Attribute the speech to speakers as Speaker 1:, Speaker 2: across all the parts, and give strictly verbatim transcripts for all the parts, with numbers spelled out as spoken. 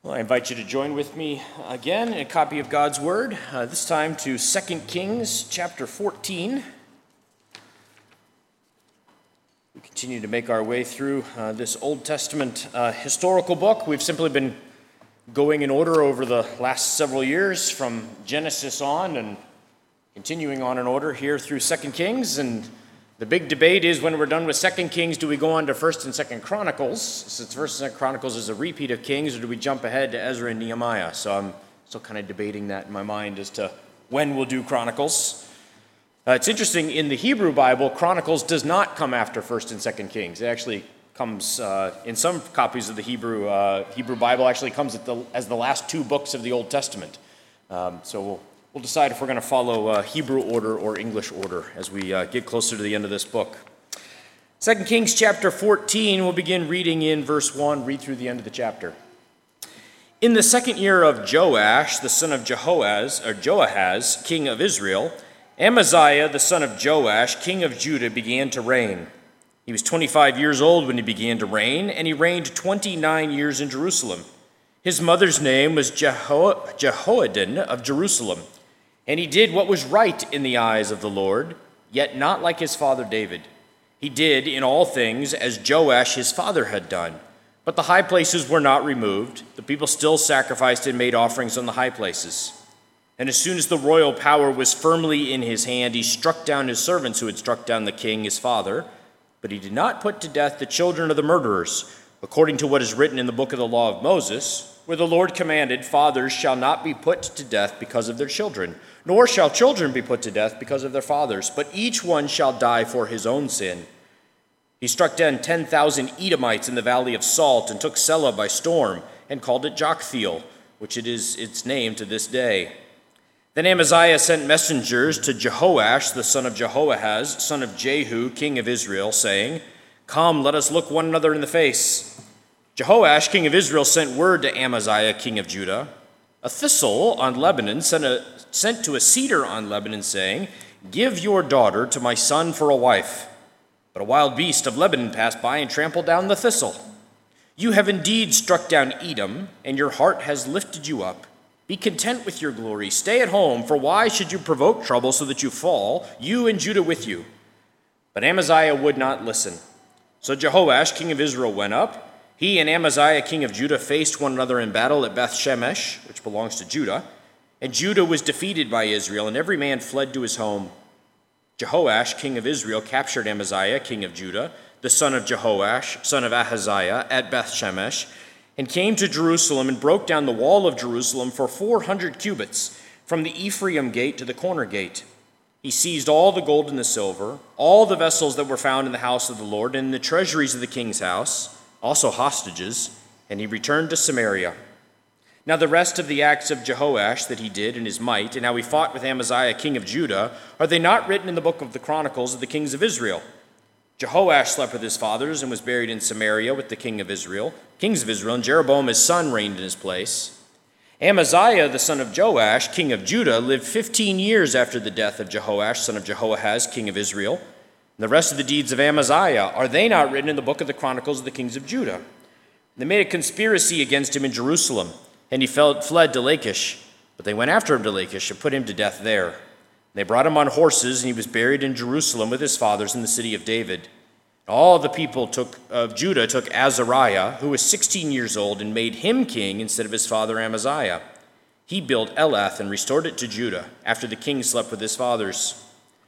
Speaker 1: Well, I invite you to join with me again in a copy of God's Word, uh, this time to Second Kings chapter fourteen. We continue to make our way through uh, this Old Testament uh, historical book. We've simply been going in order over the last several years from Genesis on and continuing on in order here through Second Kings. And the big debate is, when we're done with Second Kings, do we go on to First and Second Chronicles, since First and Second Chronicles is a repeat of Kings, or do we jump ahead to Ezra and Nehemiah? So I'm still kind of debating that in my mind as to when we'll do Chronicles. Uh, it's interesting, in the Hebrew Bible, Chronicles does not come after First and Second Kings. It actually comes, uh, in some copies of the Hebrew uh, Hebrew Bible, actually comes at the, as the last two books of the Old Testament. Um, so we'll We'll decide if we're going to follow uh, Hebrew order or English order as we uh, get closer to the end of this book. Second Kings chapter fourteen, we'll begin reading in verse one, read through the end of the chapter. In the second year of Joash, the son of Jehoaz, or Joahaz, king of Israel, Amaziah, the son of Joash, king of Judah, began to reign. He was twenty-five years old when he began to reign, and he reigned twenty-nine years in Jerusalem. His mother's name was Jeho- Jehoaddan of Jerusalem. And he did what was right in the eyes of the Lord, yet not like his father David. He did in all things as Joash his father had done. But the high places were not removed. The people still sacrificed and made offerings on the high places. And as soon as the royal power was firmly in his hand, he struck down his servants who had struck down the king his father. But he did not put to death the children of the murderers, according to what is written in the book of the law of Moses, where the Lord commanded, fathers shall not be put to death because of their children, nor shall children be put to death because of their fathers, but each one shall die for his own sin. He struck down ten thousand Edomites in the valley of Salt, and took Selah by storm, and called it Joktheel, which it is its name to this day. Then Amaziah sent messengers to Jehoash, the son of Jehoahaz, son of Jehu, king of Israel, saying, Come, let us look one another in the face. Jehoash, king of Israel, sent word to Amaziah, king of Judah. A thistle on Lebanon sent, a, sent to a cedar on Lebanon, saying, Give your daughter to my son for a wife. But a wild beast of Lebanon passed by and trampled down the thistle. You have indeed struck down Edom, and your heart has lifted you up. Be content with your glory. Stay at home, for why should you provoke trouble so that you fall, you and Judah with you? But Amaziah would not listen. So Jehoash, king of Israel, went up. He and Amaziah, king of Judah, faced one another in battle at Beth-Shemesh, which belongs to Judah. And Judah was defeated by Israel, and every man fled to his home. Jehoash, king of Israel, captured Amaziah, king of Judah, the son of Jehoash, son of Ahaziah, at Beth-Shemesh, and came to Jerusalem and broke down the wall of Jerusalem for four hundred cubits, from the Ephraim gate to the corner gate. He seized all the gold and the silver, all the vessels that were found in the house of the Lord, and in the treasuries of the king's house, also hostages, and he returned to Samaria. Now the rest of the acts of Jehoash that he did in his might, and how he fought with Amaziah king of Judah, are they not written in the book of the Chronicles of the kings of Israel? Jehoash slept with his fathers and was buried in Samaria with the king of Israel, kings of Israel, and Jeroboam his son reigned in his place. Amaziah the son of Joash, king of Judah, lived fifteen years after the death of Jehoash, son of Jehoahaz, king of Israel. And the rest of the deeds of Amaziah, are they not written in the book of the Chronicles of the kings of Judah? They made a conspiracy against him in Jerusalem, and he fled to Lachish. But they went after him to Lachish and put him to death there. And they brought him on horses, and he was buried in Jerusalem with his fathers in the city of David. All the people took, of Judah took Azariah, who was sixteen years old, and made him king instead of his father Amaziah. He built Elath and restored it to Judah, after the king slept with his fathers.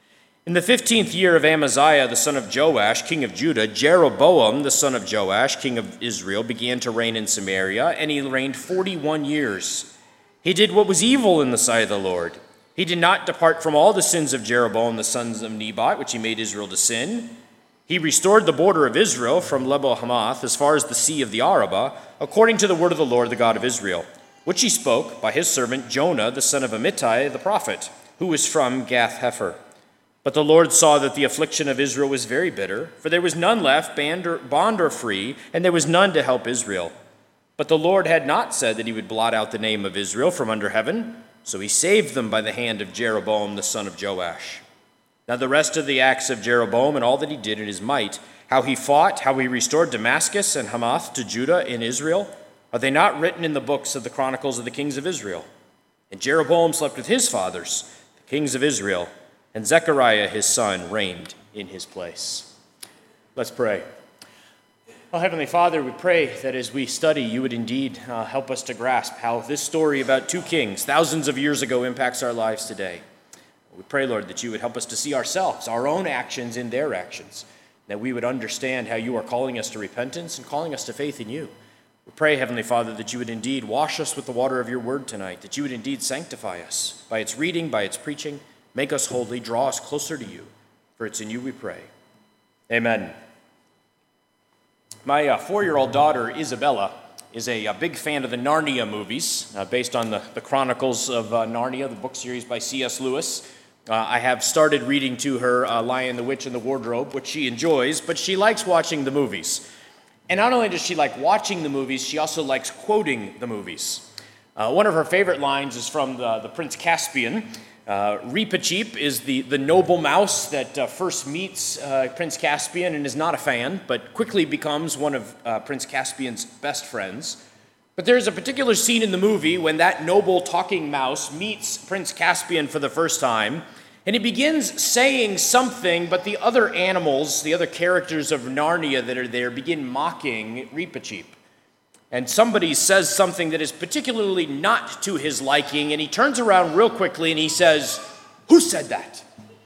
Speaker 1: In the fifteenth year of Amaziah, the son of Joash, king of Judah, Jeroboam, the son of Joash, king of Israel, began to reign in Samaria, and he reigned forty-one years. He did what was evil in the sight of the Lord. He did not depart from all the sins of Jeroboam, the sons of Nebat, which he made Israel to sin. He restored the border of Israel from Lebo-Hamath as far as the sea of the Arabah, according to the word of the Lord, the God of Israel, which he spoke by his servant Jonah, the son of Amittai, the prophet, who was from Gath-Hepher. But the Lord saw that the affliction of Israel was very bitter, for there was none left, bond or free, and there was none to help Israel. But the Lord had not said that he would blot out the name of Israel from under heaven, so he saved them by the hand of Jeroboam the son of Joash. Now the rest of the acts of Jeroboam and all that he did in his might, how he fought, how he restored Damascus and Hamath to Judah in Israel, Are they not written in the books of the chronicles of the kings of Israel? And Jeroboam slept with his fathers, the kings of Israel, and Zechariah his son reigned in his place." Let's pray. Oh, Heavenly Father, we pray that as we study, you would indeed uh, help us to grasp how this story about two kings thousands of years ago impacts our lives today. We pray, Lord, that you would help us to see ourselves, our own actions in their actions, that we would understand how you are calling us to repentance and calling us to faith in you. We pray, Heavenly Father, that you would indeed wash us with the water of your word tonight, that you would indeed sanctify us by its reading, by its preaching, make us holy, draw us closer to you. For it's in you we pray. Amen. My uh, four-year-old daughter, Isabella, is a, a big fan of the Narnia movies, uh, based on the, the Chronicles of uh, Narnia, the book series by C S Lewis. Uh, I have started reading to her uh, Lion, the Witch, and the Wardrobe, which she enjoys, but she likes watching the movies. And not only does she like watching the movies, she also likes quoting the movies. Uh, one of her favorite lines is from the, the Prince Caspian. Uh, Reepicheep is the, the noble mouse that uh, first meets uh, Prince Caspian and is not a fan, but quickly becomes one of uh, Prince Caspian's best friends. But there's a particular scene in the movie when that noble talking mouse meets Prince Caspian for the first time, and he begins saying something, but the other animals, the other characters of Narnia that are there, begin mocking Reepicheep. And somebody says something that is particularly not to his liking, and he turns around real quickly and he says, "Who said that?"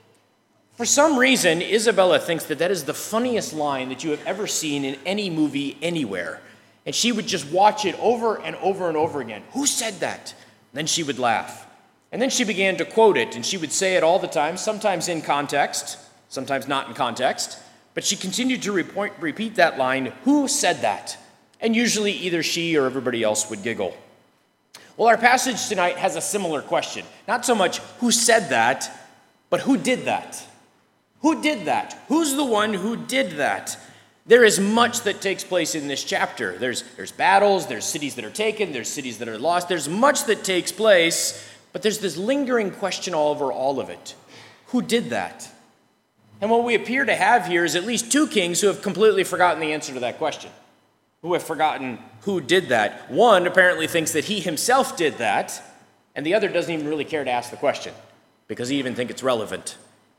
Speaker 1: For some reason, Isabella thinks that that is the funniest line that you have ever seen in any movie anywhere. And she would just watch it over and over and over again. "Who said that?" And then she would laugh. And then she began to quote it, and she would say it all the time, sometimes in context, sometimes not in context. But she continued to repeat, repeat that line, "Who said that?" And usually either she or everybody else would giggle. Well, our passage tonight has a similar question. Not so much who said that, but who did that? Who did that? Who's the one who did that? There is much that takes place in this chapter. There's, there's battles, there's cities that are taken, there's cities that are lost. There's much that takes place, but there's this lingering question all over all of it. Who did that? And what we appear to have here is at least two kings who have completely forgotten the answer to that question. Who have forgotten who did that. One apparently thinks that he himself did that, and the other doesn't even really care to ask the question because he even thinks it's relevant.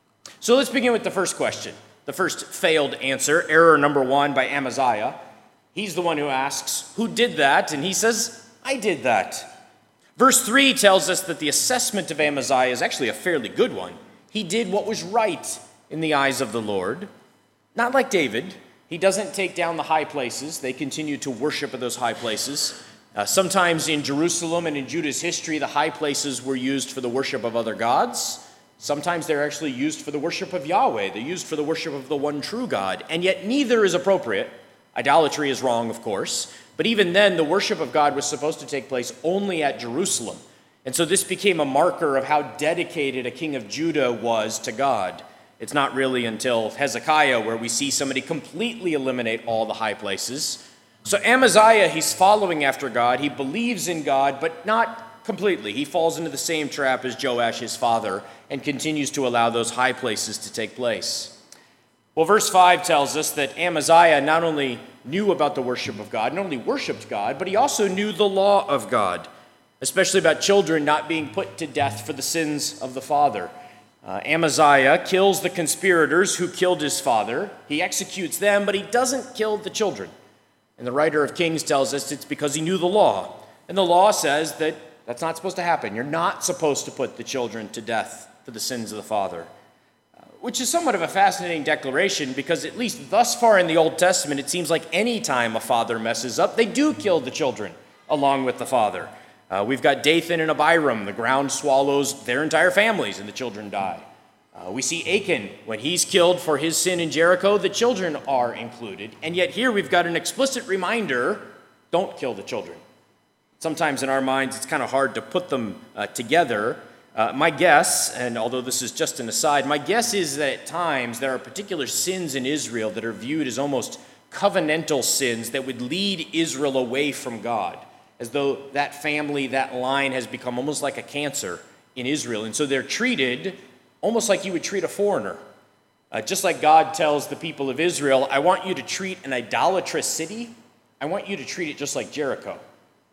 Speaker 1: So let's begin with the first question, the first failed answer, error number one by Amaziah. He's the one who asks, "Who did that?" And he says, "I did that." Verse three tells us that the assessment of Amaziah is actually a fairly good one. He did what was right in the eyes of the Lord. Not like David. He doesn't take down the high places. They continue to worship at those high places. Uh, sometimes in Jerusalem and in Judah's history, the high places were used for the worship of other gods. Sometimes they're actually used for the worship of Yahweh. They're used for the worship of the one true God. And yet neither is appropriate. Idolatry is wrong, of course. But even then, the worship of God was supposed to take place only at Jerusalem. And so this became a marker of how dedicated a king of Judah was to God. It's not really until Hezekiah where we see somebody completely eliminate all the high places. So Amaziah, he's following after God. He believes in God, but not completely. He falls into the same trap as Joash, his father, and continues to allow those high places to take place. Well, verse five tells us that Amaziah not only knew about the worship of God, not only worshiped God, but he also knew the law of God, especially about children not being put to death for the sins of the father. Uh, Amaziah kills the conspirators who killed his father. He executes them, but he doesn't kill the children. And the writer of Kings tells us it's because he knew the law. And the law says that that's not supposed to happen. You're not supposed to put the children to death for the sins of the father. Uh, which is somewhat of a fascinating declaration because at least thus far in the Old Testament, it seems like any time a father messes up, they do kill the children along with the father. Uh, we've got Dathan and Abiram. The ground swallows their entire families and the children die. Uh, we see Achan. When he's killed for his sin in Jericho, the children are included. And yet here we've got an explicit reminder, don't kill the children. Sometimes in our minds it's kind of hard to put them uh, together. Uh, my guess, and although this is just an aside, my guess is that at times there are particular sins in Israel that are viewed as almost covenantal sins that would lead Israel away from God, as though that family, that line has become almost like a cancer in Israel. And so they're treated almost like you would treat a foreigner. Uh, just like God tells the people of Israel, I want you to treat an idolatrous city, I want you to treat it just like Jericho.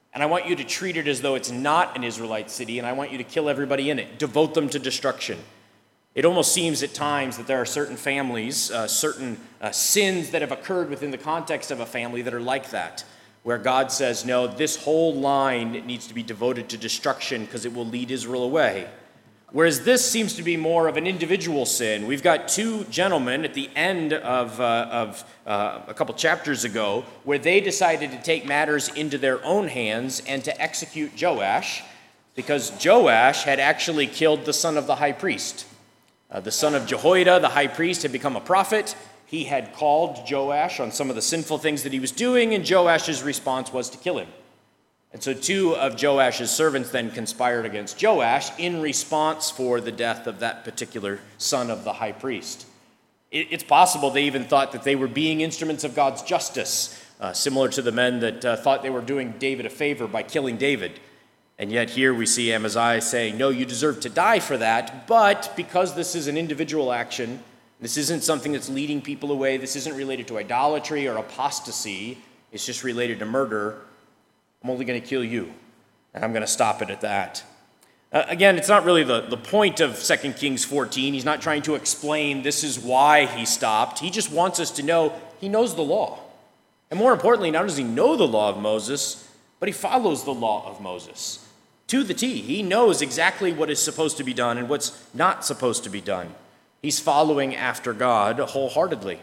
Speaker 1: And I want you to treat it as though it's not an Israelite city, and I want you to kill everybody in it, devote them to destruction. It almost seems at times that there are certain families, uh, certain uh, sins that have occurred within the context of a family that are like that, where God says, no, this whole line needs to be devoted to destruction because it will lead Israel away. Whereas this seems to be more of an individual sin. We've got two gentlemen at the end of, uh, of uh, a couple chapters ago where they decided to take matters into their own hands and to execute Joash because Joash had actually killed the son of the high priest. Uh, the son of Jehoiada, the high priest, had become a prophet. He had called Joash on some of the sinful things that he was doing, and Joash's response was to kill him. And so two of Joash's servants then conspired against Joash in response for the death of that particular son of the high priest. It's possible they even thought that they were being instruments of God's justice, uh, similar to the men that uh, thought they were doing David a favor by killing David. And yet here we see Amaziah saying, no, you deserve to die for that, but because this is an individual action, this isn't something that's leading people away, this isn't related to idolatry or apostasy, it's just related to murder, I'm only going to kill you, and I'm going to stop it at that. Uh, again, it's not really the, the point of Second Kings fourteen. He's not trying to explain this is why he stopped. He just wants us to know he knows the law. And more importantly, not does he know the law of Moses, but he follows the law of Moses to the T. He knows exactly what is supposed to be done and what's not supposed to be done. He's following after God wholeheartedly.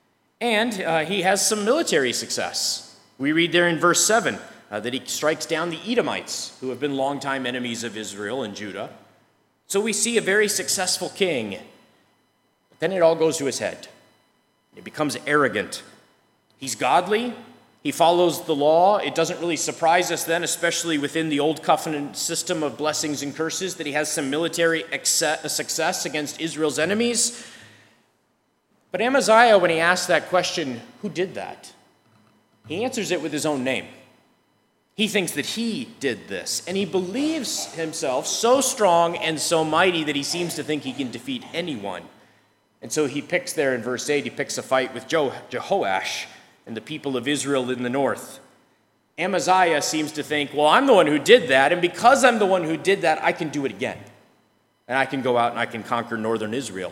Speaker 1: And uh, he has some military success. We read there in verse seven, Uh, that he strikes down the Edomites, who have been longtime enemies of Israel and Judah. So we see a very successful king. But then it all goes to his head. He becomes arrogant. He's godly. He follows the law. It doesn't really surprise us then, especially within the old covenant system of blessings and curses, that he has some military success against Israel's enemies. But Amaziah, when he asks that question, who did that? He answers it with his own name. He thinks that he did this, and he believes himself so strong and so mighty that he seems to think he can defeat anyone. And so he picks there in verse eight, he picks a fight with Jehoash and the people of Israel in the north. Amaziah seems to think, well, I'm the one who did that, and because I'm the one who did that, I can do it again. And I can go out and I can conquer northern Israel.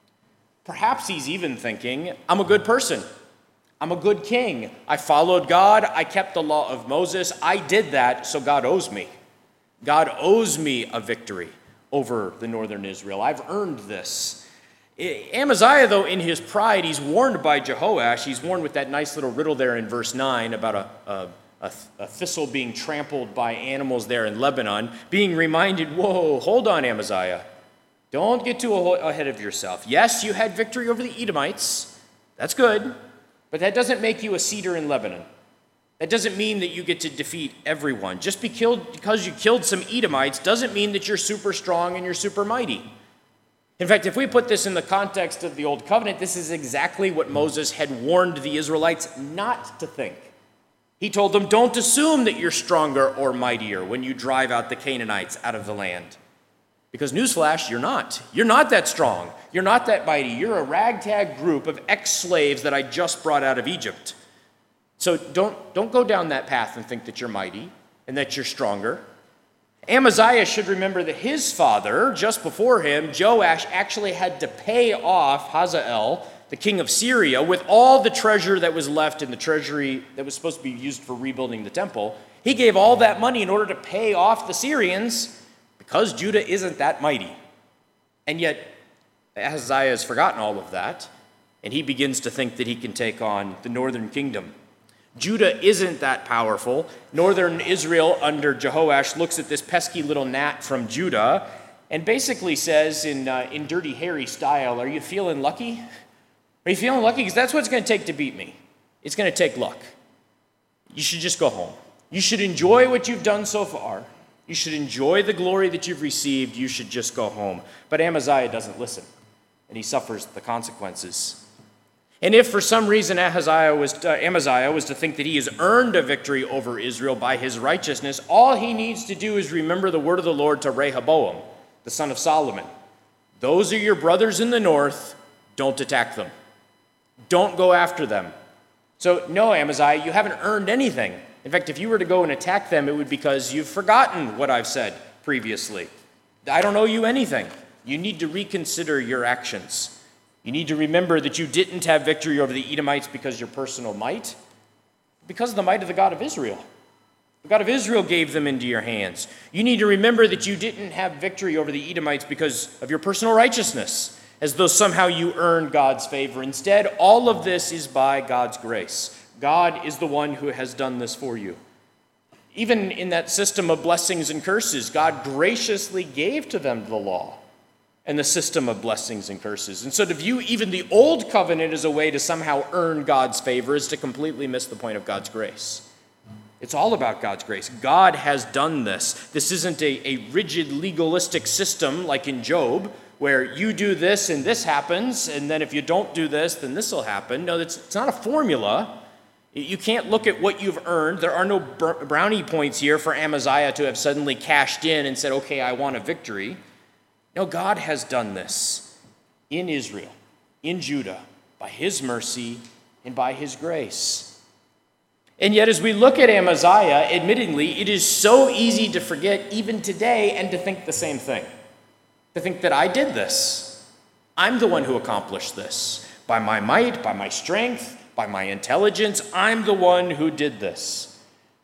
Speaker 1: Perhaps he's even thinking, I'm a good person. I'm a good king. I followed God. I kept the law of Moses. I did that, so God owes me. God owes me a victory over the northern Israel. I've earned this. Amaziah, though, in his pride, he's warned by Jehoash. He's warned with that nice little riddle there in verse nine about a, a, a, a thistle being trampled by animals there in Lebanon, being reminded, whoa, hold on, Amaziah. Don't get too ahead of yourself. Yes, you had victory over the Edomites. That's good. But that doesn't make you a cedar in Lebanon. That doesn't mean that you get to defeat everyone. Just be killed because you killed some Edomites doesn't mean that you're super strong and you're super mighty. In fact, if we put this in the context of the Old Covenant, this is exactly what Moses had warned the Israelites not to think. He told them, don't assume that you're stronger or mightier when you drive out the Canaanites out of the land. Because newsflash, you're not. You're not that strong. You're not that mighty. You're a ragtag group of ex-slaves that I just brought out of Egypt. So don't, don't go down that path and think that you're mighty and that you're stronger. Amaziah should remember that his father, just before him, Joash, actually had to pay off Hazael, the king of Syria, with all the treasure that was left in the treasury that was supposed to be used for rebuilding the temple. He gave all that money in order to pay off the Syrians, because Judah isn't that mighty. And yet, Ahaziah has forgotten all of that, and he begins to think that he can take on the northern kingdom. Judah isn't that powerful. Northern Israel under Jehoash looks at this pesky little gnat from Judah and basically says in, uh, in Dirty Harry style, are you feeling lucky? Are you feeling lucky? Because that's what it's going to take to beat me. It's going to take luck. You should just go home. You should enjoy what you've done so far. You should enjoy the glory that you've received. You should just go home. But Amaziah doesn't listen, and he suffers the consequences. And if for some reason Ahaziah was to, uh, Amaziah was to think that he has earned a victory over Israel by his righteousness, all he needs to do is remember the word of the Lord to Rehoboam, the son of Solomon. Those are your brothers in the north. Don't attack them. Don't go after them. So no, Amaziah, you haven't earned anything. In fact, if you were to go and attack them, it would be because you've forgotten what I've said previously. I don't owe you anything. You need to reconsider your actions. You need to remember that you didn't have victory over the Edomites because of your personal might, because of the might of the God of Israel. The God of Israel gave them into your hands. You need to remember that you didn't have victory over the Edomites because of your personal righteousness, as though somehow you earned God's favor. Instead, all of this is by God's grace. God is the one who has done this for you. Even in that system of blessings and curses, God graciously gave to them the law and the system of blessings and curses. And so to view even the old covenant as a way to somehow earn God's favor is to completely miss the point of God's grace. It's all about God's grace. God has done this. This isn't a, a rigid legalistic system like in Job, where you do this and this happens, and then if you don't do this, then this will happen. No, it's, it's not a formula. You can't look at what you've earned. There are no brownie points here for Amaziah to have suddenly cashed in and said, okay, I want a victory. No, God has done this in Israel, in Judah, by his mercy and by his grace. And yet, as we look at Amaziah, admittedly, it is so easy to forget even today and to think the same thing. To think that I did this. I'm the one who accomplished this. By my might, by my strength, by my intelligence, I'm the one who did this.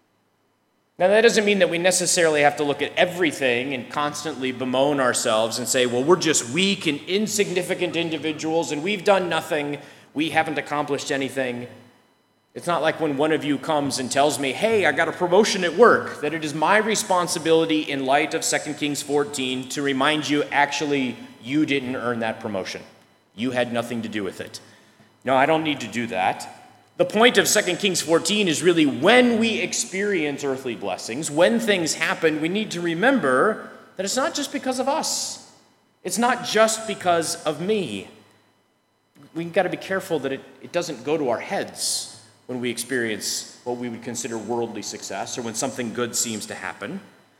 Speaker 1: Now, that doesn't mean that we necessarily have to look at everything and constantly bemoan ourselves and say, well, we're just weak and insignificant individuals and we've done nothing, we haven't accomplished anything. It's not like when one of you comes and tells me, hey, I got a promotion at work, that it is my responsibility in light of Second Kings fourteen to remind you, actually, you didn't earn that promotion. You had nothing to do with it. No, I don't need to do that. The point of Second Kings fourteen is really when we experience earthly blessings, when things happen, we need to remember that it's not just because of us. It's not just because of me. We've got to be careful that it, it doesn't go to our heads when we experience what we would consider worldly success or when something good seems to happen.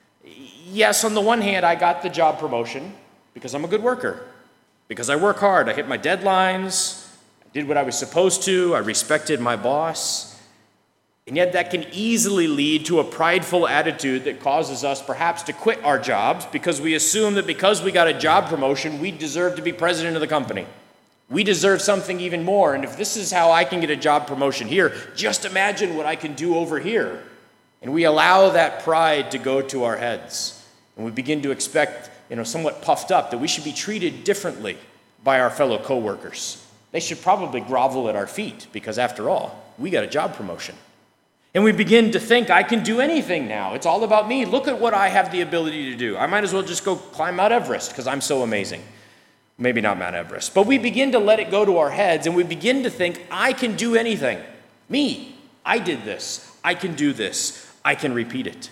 Speaker 1: Yes, on the one hand, I got the job promotion because I'm a good worker, because I work hard, I hit my deadlines, I did what I was supposed to, I respected my boss. And yet that can easily lead to a prideful attitude that causes us perhaps to quit our jobs because we assume that because we got a job promotion, we deserve to be president of the company. We deserve something even more, and if this is how I can get a job promotion here, just imagine what I can do over here. And we allow that pride to go to our heads, and we begin to expect, you know, somewhat puffed up, that we should be treated differently by our fellow coworkers. They should probably grovel at our feet, because after all, we got a job promotion. And we begin to think, I can do anything now. It's all about me. Look at what I have the ability to do. I might as well just go climb Mount Everest, because I'm so amazing. Maybe not Mount Everest, but we begin to let it go to our heads and we begin to think, I can do anything. Me, I did this. I can do this. I can repeat it.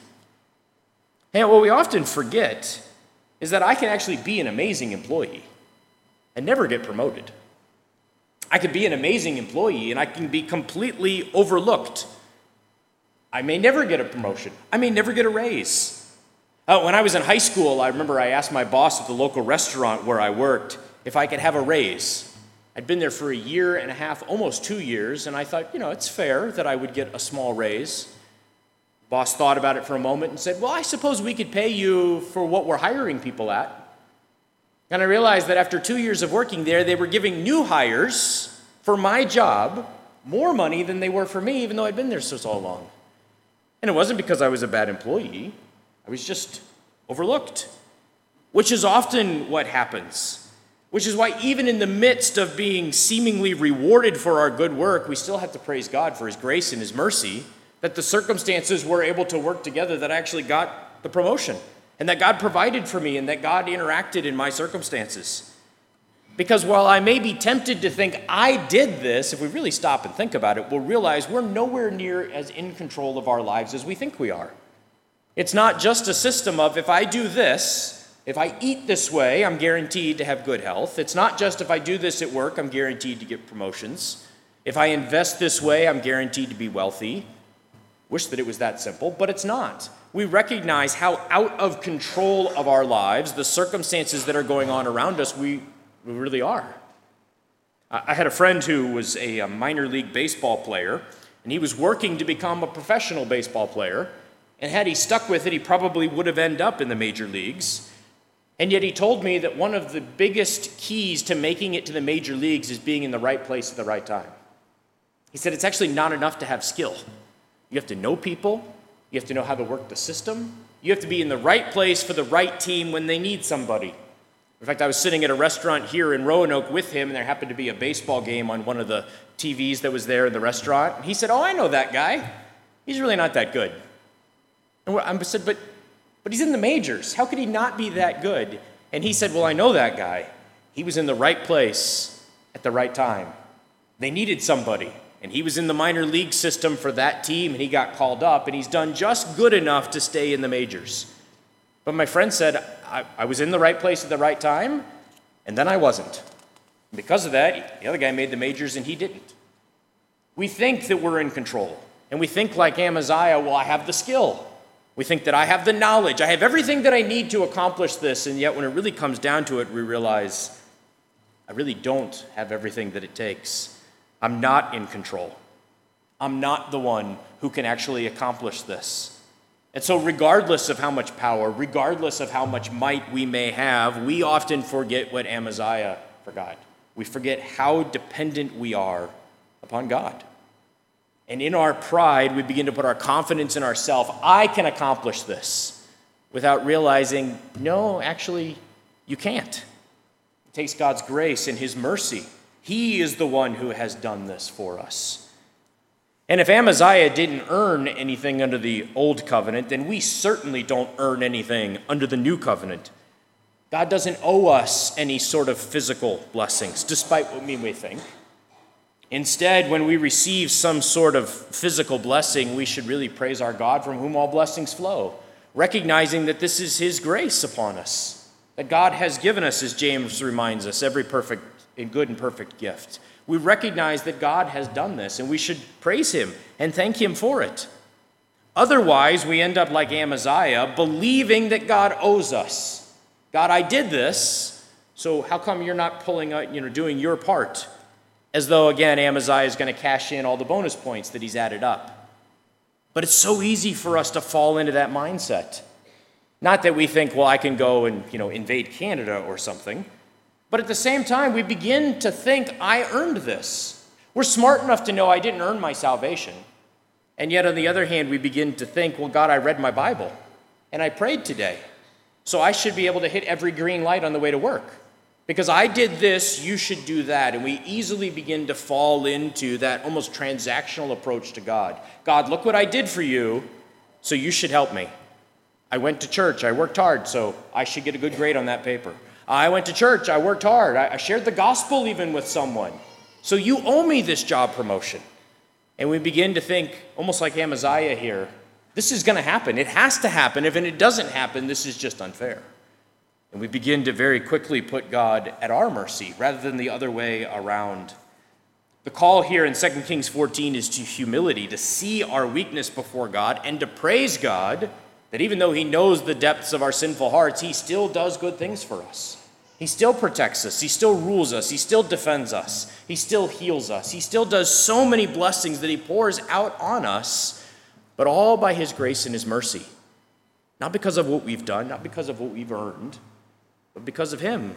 Speaker 1: And what we often forget is that I can actually be an amazing employee and never get promoted. I could be an amazing employee and I can be completely overlooked. I may never get a promotion. I may never get a raise. Uh, when I was in high school, I remember I asked my boss at the local restaurant where I worked if I could have a raise. I'd been there for a year and a half, almost two years, and I thought, you know, it's fair that I would get a small raise. Boss thought about it for a moment and said, well, I suppose we could pay you for what we're hiring people at. And I realized that after two years of working there, they were giving new hires for my job more money than they were for me, even though I'd been there so, so long. And it wasn't because I was a bad employee. I was just overlooked, which is often what happens, which is why even in the midst of being seemingly rewarded for our good work, we still have to praise God for his grace and his mercy, that the circumstances were able to work together, that I actually got the promotion, and that God provided for me, and that God interacted in my circumstances. Because while I may be tempted to think I did this, if we really stop and think about it, we'll realize we're nowhere near as in control of our lives as we think we are. It's not just a system of if I do this, if I eat this way, I'm guaranteed to have good health. It's not just if I do this at work, I'm guaranteed to get promotions. If I invest this way, I'm guaranteed to be wealthy. Wish that it was that simple, but it's not. We recognize how out of control of our lives, the circumstances that are going on around us, we, we really are. I had a friend who was a minor league baseball player, And he was working to become a professional baseball player. And had he stuck with it, he probably would have ended up in the major leagues. And yet he told me that one of the biggest keys to making it to the major leagues is being in the right place at the right time. He said it's actually not enough to have skill. You have to know people. You have to know how to work the system. You have to be in the right place for the right team when they need somebody. In fact, I was sitting at a restaurant here in Roanoke with him, and there happened to be a baseball game on one of the T Vs that was there in the restaurant. And he said, oh, I know that guy. He's really not that good. And I said, but, but he's in the majors. How could he not be that good? And he said, well, I know that guy. He was in the right place at the right time. They needed somebody. And he was in the minor league system for that team, and he got called up, and he's done just good enough to stay in the majors. But my friend said, I, I was in the right place at the right time, and then I wasn't. And because of that, the other guy made the majors, and he didn't. We think that we're in control, and we think like Amaziah, well, I have the skill. We think that I have the knowledge. I have everything that I need to accomplish this, and yet when it really comes down to it, we realize I really don't have everything that it takes. I'm not in control. I'm not the one who can actually accomplish this. And so regardless of how much power, regardless of how much might we may have, we often forget what Amaziah forgot. We forget how dependent we are upon God. And in our pride, we begin to put our confidence in ourselves. I can accomplish this, without realizing, no, actually, you can't. It takes God's grace and his mercy. He is the one who has done this for us. And if Amaziah didn't earn anything under the old covenant, then we certainly don't earn anything under the new covenant. God doesn't owe us any sort of physical blessings, despite what we may think. Instead, when we receive some sort of physical blessing, we should really praise our God from whom all blessings flow, recognizing that this is his grace upon us, that God has given us, as James reminds us, every perfect and good and perfect gift. We recognize that God has done this, and we should praise him and thank him for it. Otherwise, we end up like Amaziah, believing that God owes us. God, I did this, so how come you're not pulling out, you know, doing your part? As though, again, Amaziah is going to cash in all the bonus points that he's added up. But it's so easy for us to fall into that mindset. Not that we think, well, I can go and, you know, invade Canada or something. But at the same time, we begin to think, I earned this. We're smart enough to know I didn't earn my salvation. And yet, on the other hand, we begin to think, well, God, I read my Bible, and I prayed today. So I should be able to hit every green light on the way to work. Because I did this, you should do that. And we easily begin to fall into that almost transactional approach to God. God, look what I did for you, so you should help me. I went to church, I worked hard, so I should get a good grade on that paper. I went to church, I worked hard, I shared the gospel even with someone. So you owe me this job promotion. And we begin to think, almost like Amaziah here, this is going to happen. It has to happen. If it doesn't happen, this is just unfair. And we begin to very quickly put God at our mercy rather than the other way around. The call here in Second Kings fourteen is to humility, to see our weakness before God and to praise God that even though he knows the depths of our sinful hearts, he still does good things for us. He still protects us. He still rules us. He still defends us. He still heals us. He still does so many blessings that he pours out on us, but all by his grace and his mercy. Not because of what we've done, not because of what we've earned, but because of him.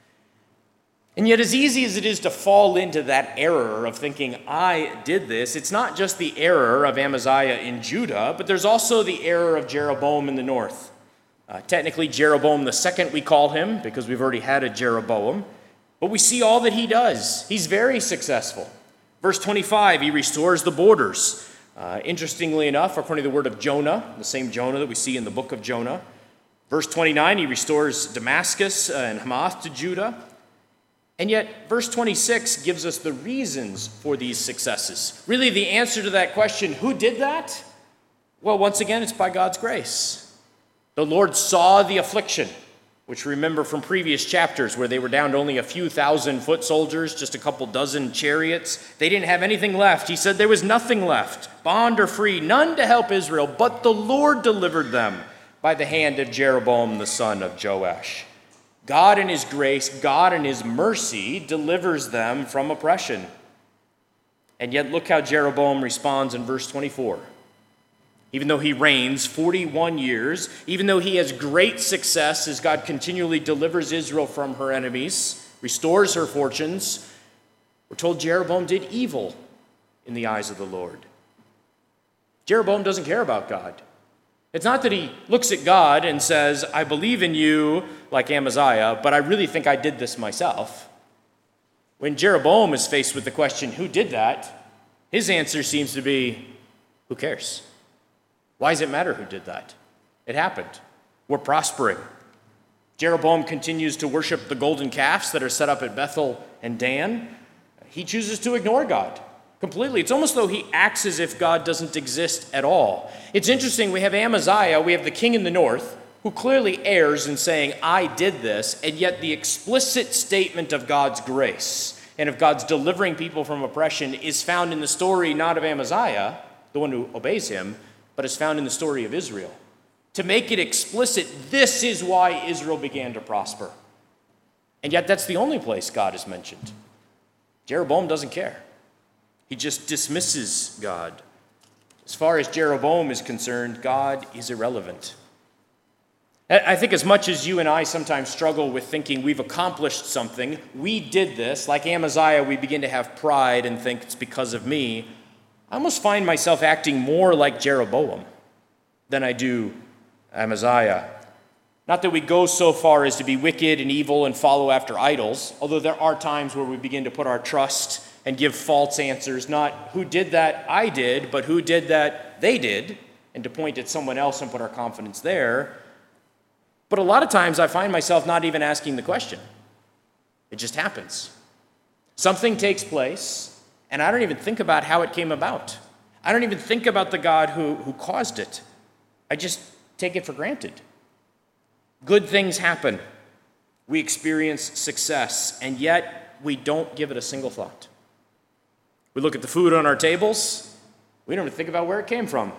Speaker 1: And yet, as easy as it is to fall into that error of thinking, I did this, it's not just the error of Amaziah in Judah, but there's also the error of Jeroboam in the north. Uh, technically, Jeroboam the second, we call him, because we've already had a Jeroboam. But we see all that he does. He's very successful. Verse twenty-five, he restores the borders. Uh, interestingly enough, according to the word of Jonah, the same Jonah that we see in the book of Jonah, verse twenty-nine, he restores Damascus and Hamath to Judah. And yet, verse twenty-six gives us the reasons for these successes. Really, the answer to that question, who did that? Well, once again, it's by God's grace. The Lord saw the affliction, which remember from previous chapters where they were down to only a few thousand foot soldiers, just a couple dozen chariots. They didn't have anything left. He said there was nothing left, bond or free, none to help Israel, but the Lord delivered them by the hand of Jeroboam the son of Joash. God in his grace, God in his mercy delivers them from oppression. And yet look how Jeroboam responds in verse twenty-four. Even though he reigns forty-one years, even though he has great success as God continually delivers Israel from her enemies, restores her fortunes, we're told Jeroboam did evil in the eyes of the Lord. Jeroboam doesn't care about God. It's not that he looks at God and says, I believe in you like Amaziah, but I really think I did this myself. When Jeroboam is faced with the question, who did that? His answer seems to be, who cares? Why does it matter who did that? It happened. We're prospering. Jeroboam continues to worship the golden calves that are set up at Bethel and Dan. He chooses to ignore God completely. It's almost though he acts as if God doesn't exist at all. It's interesting, we have Amaziah, we have the king in the north, who clearly errs in saying, I did this, and yet the explicit statement of God's grace and of God's delivering people from oppression is found in the story not of Amaziah, the one who obeys him, but is found in the story of Israel. To make it explicit, this is why Israel began to prosper. And yet that's the only place God is mentioned. Jeroboam doesn't care. He just dismisses God. As far as Jeroboam is concerned, God is irrelevant. I think as much as you and I sometimes struggle with thinking we've accomplished something, we did this, like Amaziah, we begin to have pride and think it's because of me. I almost find myself acting more like Jeroboam than I do Amaziah. Not that we go so far as to be wicked and evil and follow after idols, although there are times where we begin to put our trust and give false answers, not who did that I did, but who did that they did, and to point at someone else and put our confidence there. But a lot of times I find myself not even asking the question. It just happens. Something takes place, and I don't even think about how it came about. I don't even think about the God who, who caused it. I just take it for granted. Good things happen. We experience success, and yet we don't give it a single thought. We look at the food on our tables. We don't even think about where it came from.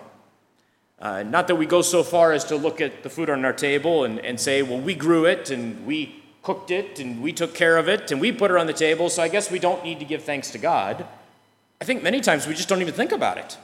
Speaker 1: Uh, not that we go so far as to look at the food on our table and, and say, well, we grew it and we cooked it and we took care of it and we put it on the table, so I guess we don't need to give thanks to God. I think many times we just don't even think about it.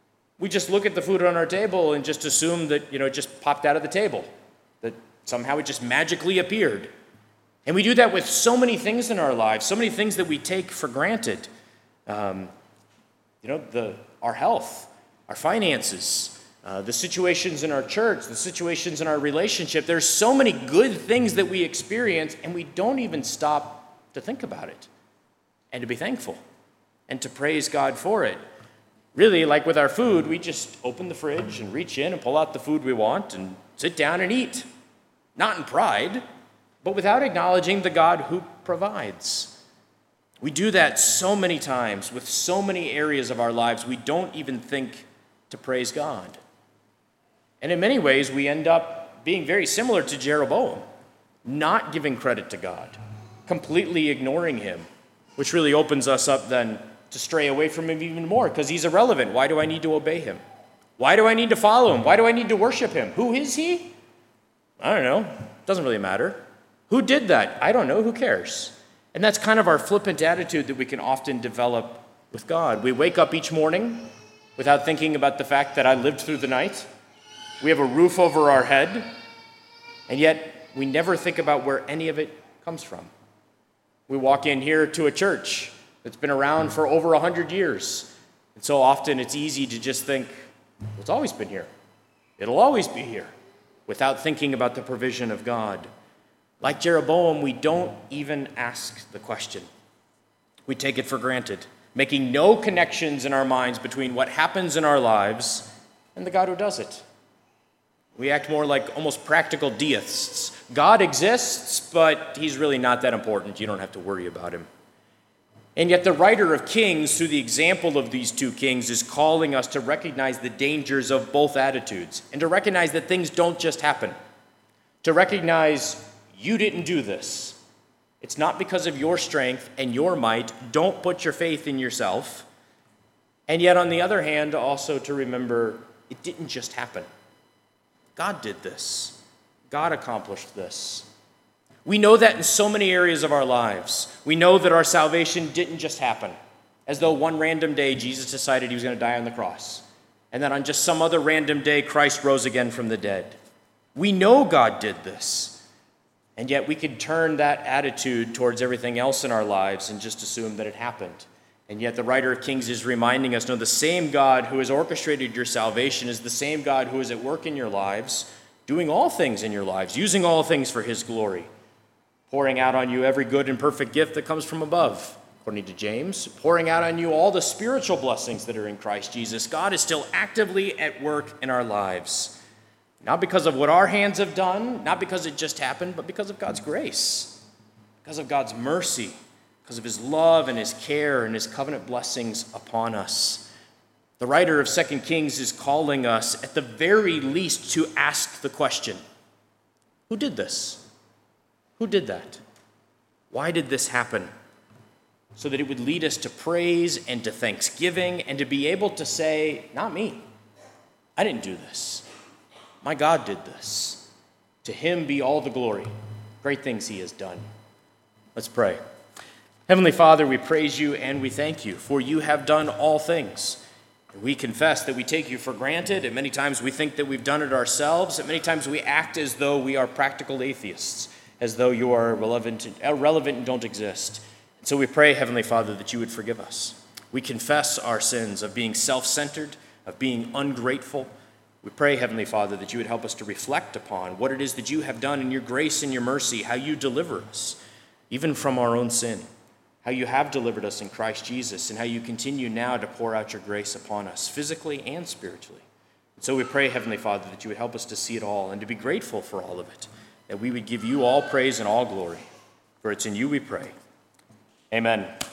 Speaker 1: We just look at the food on our table and just assume that, you know, it just popped out of the table, that somehow it just magically appeared. And we do that with so many things in our lives, so many things that we take for granted. Um, you know, the our health, our finances, Uh, the situations in our church, the situations in our relationship. There's so many good things that we experience, and we don't even stop to think about it and to be thankful and to praise God for it. Really, like with our food, we just open the fridge and reach in and pull out the food we want and sit down and eat. Not in pride, but without acknowledging the God who provides. We do that so many times with so many areas of our lives, we don't even think to praise God. And in many ways, we end up being very similar to Jeroboam, not giving credit to God, completely ignoring him, which really opens us up then to stray away from him even more, because he's irrelevant. Why do I need to obey him? Why do I need to follow him? Why do I need to worship him? Who is he? I don't know. Doesn't really matter. Who did that? I don't know. Who cares? And that's kind of our flippant attitude that we can often develop with God. We wake up each morning without thinking about the fact that I lived through the night. We have a roof over our head, and yet we never think about where any of it comes from. We walk in here to a church that's been around for over one hundred years, and so often it's easy to just think, well, it's always been here. It'll always be here, without thinking about the provision of God. Like Jeroboam, we don't even ask the question. We take it for granted, making no connections in our minds between what happens in our lives and the God who does it. We act more like almost practical deists. God exists, but he's really not that important. You don't have to worry about him. And yet the writer of Kings, through the example of these two kings, is calling us to recognize the dangers of both attitudes and to recognize that things don't just happen. To recognize you didn't do this. It's not because of your strength and your might. Don't put your faith in yourself. And yet, on the other hand, also to remember it didn't just happen. God did this. God accomplished this. We know that in so many areas of our lives. We know that our salvation didn't just happen as though one random day Jesus decided he was going to die on the cross, and that on just some other random day Christ rose again from the dead. We know God did this, and yet we could turn that attitude towards everything else in our lives and just assume that it happened. And yet the writer of Kings is reminding us, no, the same God who has orchestrated your salvation is the same God who is at work in your lives, doing all things in your lives, using all things for his glory, pouring out on you every good and perfect gift that comes from above, according to James, pouring out on you all the spiritual blessings that are in Christ Jesus. God is still actively at work in our lives, not because of what our hands have done, not because it just happened, but because of God's grace, because of God's mercy, because of his love and his care and his covenant blessings upon us. The writer of Second Kings is calling us, at the very least, to ask the question, who did this? Who did that? Why did this happen? So that it would lead us to praise and to thanksgiving and to be able to say, not me. I didn't do this. My God did this. To him be all the glory. Great things he has done. Let's pray. Heavenly Father, we praise you and we thank you, for you have done all things. We confess that we take you for granted, and many times we think that we've done it ourselves, and many times we act as though we are practical atheists, as though you are irrelevant, irrelevant and don't exist. And so we pray, Heavenly Father, that you would forgive us. We confess our sins of being self-centered, of being ungrateful. We pray, Heavenly Father, that you would help us to reflect upon what it is that you have done in your grace and your mercy, how you deliver us, even from our own sin, how you have delivered us in Christ Jesus, and how you continue now to pour out your grace upon us, physically and spiritually. And so we pray, Heavenly Father, that you would help us to see it all and to be grateful for all of it, that we would give you all praise and all glory. For it's in you we pray. Amen.